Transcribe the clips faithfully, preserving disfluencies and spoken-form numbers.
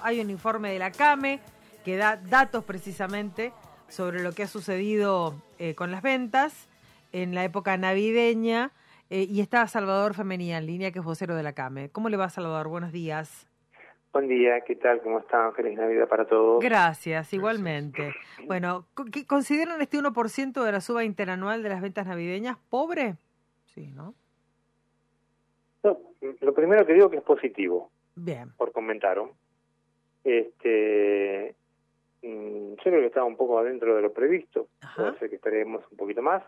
hay un informe de la CAME que da datos precisamente sobre lo que ha sucedido eh, con las ventas en la época navideña, eh, y está Salvador Femenía en línea, que es vocero de la CAME. ¿Cómo le va, Salvador? Buenos días. Buen día, ¿qué tal? ¿Cómo están? Feliz Navidad para todos. Gracias, igualmente. Bueno, ¿qué consideran este uno por ciento de la suba interanual de las ventas navideñas pobre? Sí, ¿no? No, lo primero que digo que es positivo. Bien. Por comentaron. Este, yo creo que estaba un poco adentro de lo previsto. Ajá. Puede ser que esperemos un poquito más,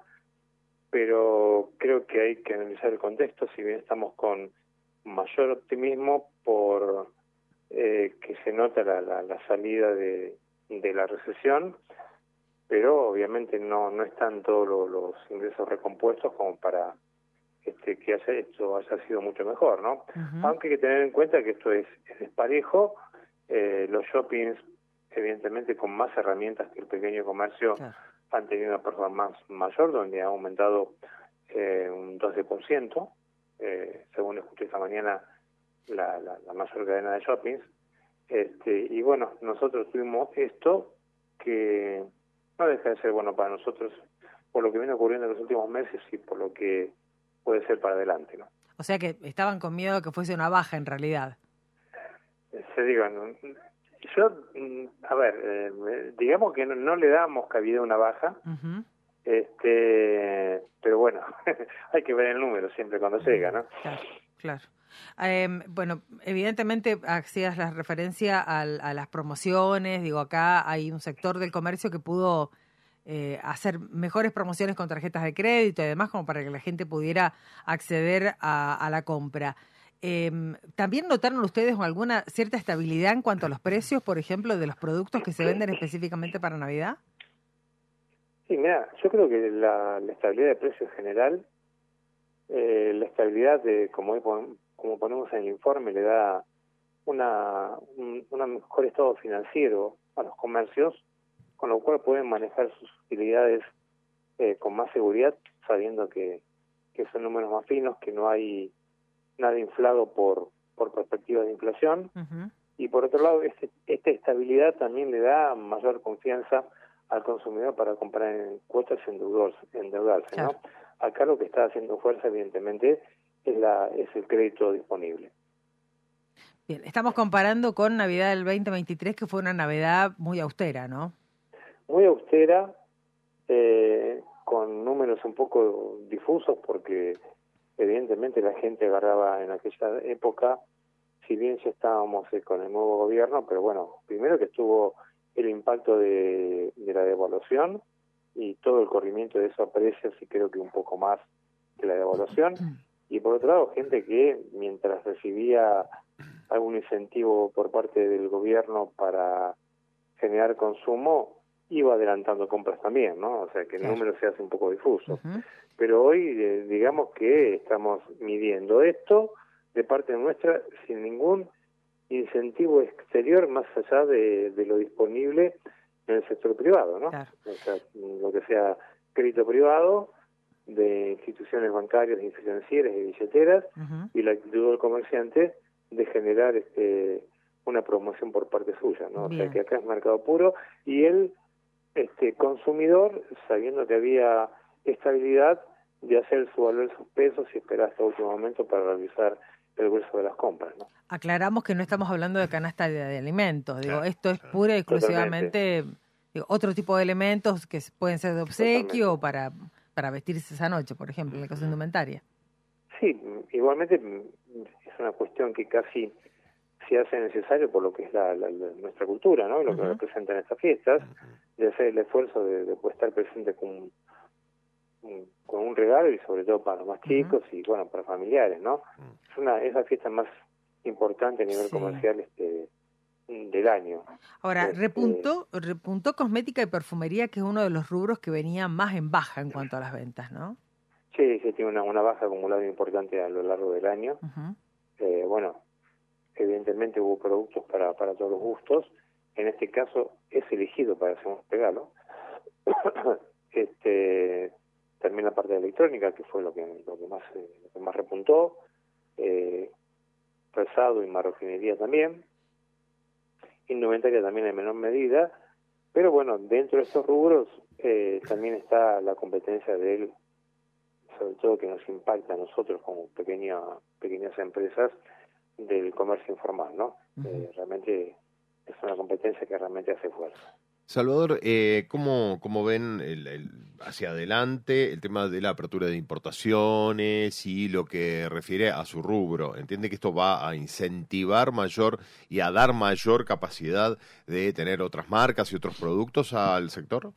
pero creo que hay que analizar el contexto, si bien estamos con mayor optimismo por eh, que se nota la, la, la salida de, de la recesión, pero obviamente no no están todos los, los ingresos recompuestos como para este que haya, esto haya sido mucho mejor, ¿no? Uh-huh. Aunque hay que tener en cuenta que esto es, es desparejo, eh, los shoppings evidentemente con más herramientas que el pequeño comercio, claro, han tenido una performance mayor, donde ha aumentado eh, un doce por ciento, eh, según escuché esta mañana la, la, la mayor cadena de shoppings. Este, y bueno, nosotros tuvimos esto que no deja de ser bueno para nosotros por lo que viene ocurriendo en los últimos meses y por lo que puede ser para adelante, ¿no? O sea que estaban con miedo de que fuese una baja en realidad. Se digan, yo, a ver, eh, digamos que no, no le damos cabida a una baja, uh-huh, este, pero bueno, hay que ver el número siempre cuando llega, ¿no? Claro, claro. Eh, bueno, evidentemente hacías la referencia a, a las promociones, digo, acá hay un sector del comercio que pudo eh, hacer mejores promociones con tarjetas de crédito y demás, como para que la gente pudiera acceder a, a la compra. Eh, ¿También notaron ustedes alguna cierta estabilidad en cuanto a los precios, por ejemplo, de los productos que se venden específicamente para Navidad? Sí, mira, yo creo que la, la estabilidad de precios en general, eh, la estabilidad de, como, como ponemos en el informe, le da una un una mejor estado financiero a los comercios, con lo cual pueden manejar sus utilidades eh, con más seguridad, sabiendo que, que son números más finos, que no hay nada inflado por por perspectivas de inflación. Uh-huh. Y por otro lado, este, esta estabilidad también le da mayor confianza al consumidor para comprar en cuotas y endeudarse, endeudarse, claro, ¿no? Acá lo que está haciendo fuerza, evidentemente, es la es el crédito disponible. Bien, estamos comparando con Navidad del veinte veintitrés, que fue una Navidad muy austera, ¿no? Muy austera, eh, con números un poco difusos, porque evidentemente la gente agarraba en aquella época, si bien ya estábamos eh, con el nuevo gobierno, pero bueno, primero que estuvo el impacto de, de la devaluación y todo el corrimiento de esos precios, y creo que un poco más que la devaluación, y por otro lado gente que mientras recibía algún incentivo por parte del gobierno para generar consumo, iba adelantando compras también, ¿no? O sea que el claro, número se hace un poco difuso. Uh-huh. Pero hoy, eh, digamos que estamos midiendo esto de parte nuestra sin ningún incentivo exterior más allá de, de lo disponible en el sector privado, ¿no? Claro. O sea, lo que sea crédito privado de instituciones bancarias, de instituciones financieras y billeteras, uh-huh, y la actitud del comerciante de generar este una promoción por parte suya, ¿no? Bien. O sea que acá es mercado puro, y el este consumidor, sabiendo que había estabilidad, de hacer su valor sus pesos y esperar hasta el último momento para realizar el grueso de las compras, ¿no? Aclaramos que no estamos hablando de canasta de, de alimentos, digo, esto es pura y exclusivamente digo, otro tipo de elementos que pueden ser de obsequio o para, para vestirse esa noche, por ejemplo, en la cosa indumentaria. Sí, igualmente es una cuestión que casi se hace necesario por lo que es la, la, la, nuestra cultura, ¿no? Lo que uh-huh, representan estas fiestas, de hacer el esfuerzo de, de estar presente con un, con un regalo, y sobre todo para los más chicos, uh-huh, y bueno, para familiares, ¿no? Uh-huh. Es una es la fiesta más importante a nivel sí, comercial este del año. Ahora, este, repuntó, repuntó cosmética y perfumería, que es uno de los rubros que venía más en baja en cuanto a las ventas, ¿no? Sí, sí, tiene una, una baja acumulada importante a lo largo del año. Uh-huh. Eh, bueno, evidentemente hubo productos para, para todos los gustos. En este caso es elegido para hacer un regalo. este también la parte de electrónica, que fue lo que lo que más eh, lo que más repuntó, eh, calzado y marroquinería también. indumentaria también en menor medida, pero bueno, dentro de estos rubros eh, también está la competencia de él, sobre todo que nos impacta a nosotros como pequeña, pequeñas empresas del comercio informal, ¿no? Uh-huh. Eh, realmente es una competencia que realmente hace fuerza. Salvador, eh, ¿cómo, cómo ven el, el, hacia adelante el tema de la apertura de importaciones y lo que refiere a su rubro? ¿Entiende que esto va a incentivar mayor y a dar mayor capacidad de tener otras marcas y otros productos al sector?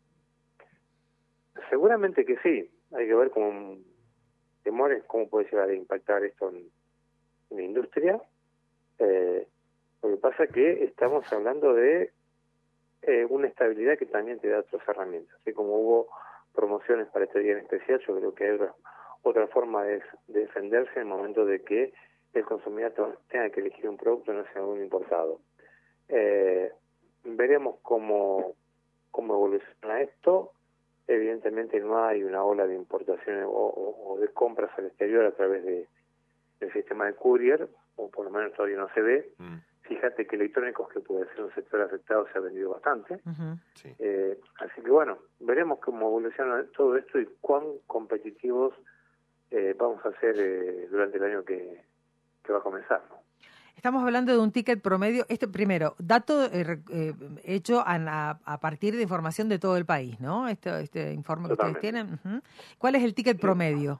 Seguramente que sí. Hay que ver con temores cómo puede llegar a impactar esto en, en la industria. Eh, lo que pasa es que estamos hablando de Eh, una estabilidad que también te da otras herramientas. Así como hubo promociones para este día en especial, yo creo que hay otra, otra forma de, de defenderse en el momento de que el consumidor tenga que elegir un producto, no sea un importado. Eh, veremos cómo, cómo evoluciona esto. Evidentemente no hay una ola de importaciones o, o, o de compras al exterior a través de, del sistema de courier, o por lo menos todavía no se ve. Mm. Fíjate que electrónicos, que puede ser un sector afectado, se ha vendido bastante. Uh-huh. Sí. Eh, así que bueno, veremos cómo evoluciona todo esto y cuán competitivos eh, vamos a ser eh, durante el año que, que va a comenzar, ¿no? Estamos hablando de un ticket promedio, este primero, dato eh, eh, hecho a, a partir de información de todo el país, ¿no? Este, este informe Totalmente. que ustedes tienen. Uh-huh. ¿Cuál es el ticket promedio?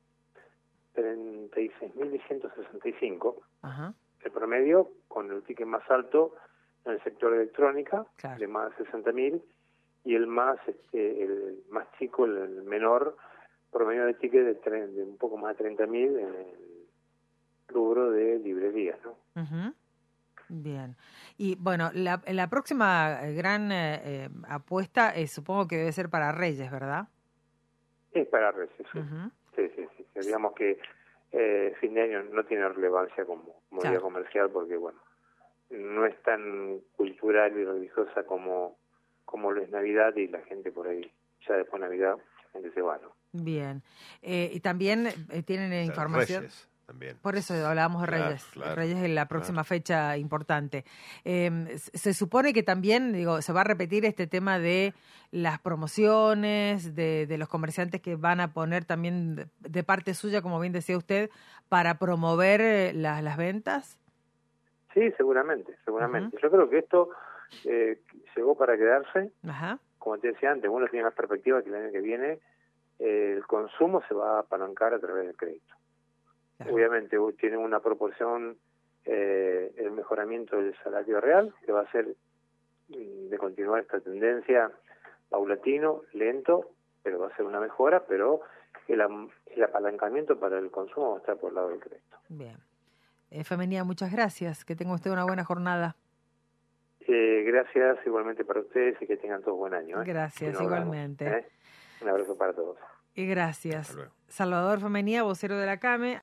treinta y seis mil ciento sesenta y cinco. Ajá. Uh-huh. El promedio, con el ticket más alto en el sector electrónica, claro, de más de sesenta mil, y el más este, el más chico, el, el menor, promedio de ticket de, tre- de un poco más de treinta mil en el rubro de librerías, ¿no? Uh-huh. Bien. Y bueno, la, la próxima gran eh, apuesta eh, supongo que debe ser para Reyes, ¿verdad? Es para Reyes, sí. Uh-huh. Sí, sí, sí. Digamos que Eh, fin de año no tiene relevancia como, como claro, día comercial porque, bueno, no es tan cultural y religiosa como, como lo es Navidad, y la gente por ahí, ya después de Navidad, la gente se va, ¿no? Bien. Eh, y también eh, tienen o sea, información... Reyes. También. Por eso hablábamos de claro, Reyes. Claro, Reyes es la próxima claro. fecha importante. Eh, se supone que también, digo, se va a repetir este tema de las promociones, de, de los comerciantes que van a poner también de, de parte suya, como bien decía usted, para promover eh, las, las ventas. Sí, seguramente, seguramente. Uh-huh. Yo creo que esto eh, llegó para quedarse. Ajá. Como te decía antes, uno tiene más perspectiva que el año que viene eh, el consumo se va a apalancar a través del crédito. Claro. Obviamente tiene una proporción eh, el mejoramiento del salario real, que va a ser de continuar esta tendencia paulatino, lento, pero va a ser una mejora, pero el, el apalancamiento para el consumo va a estar por el lado del crédito. Bien. Eh, Femenía, muchas gracias. Que tenga usted una buena jornada. Eh, gracias igualmente para ustedes y que tengan todos buen año. ¿eh? Gracias, si no igualmente. Hablamos, ¿eh? Un abrazo para todos. Y gracias. Salvador Femenía, vocero de la CAME.